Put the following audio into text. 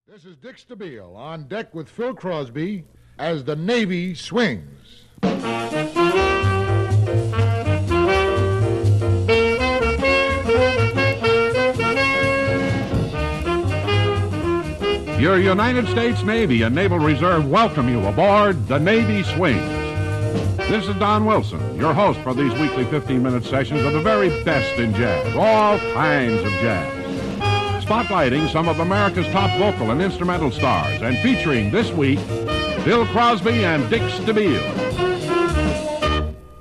This is Dick Stabile on deck with Phil Crosby as the Navy swings. Your United States Navy and Naval Reserve welcome you aboard the Navy Swings. This is Don Wilson, your host for these weekly 15-minute sessions of the very best in jazz, all kinds of jazz. Spotlighting some of America's top vocal and instrumental stars, and featuring this week, Bill Crosby and Dick Stabile.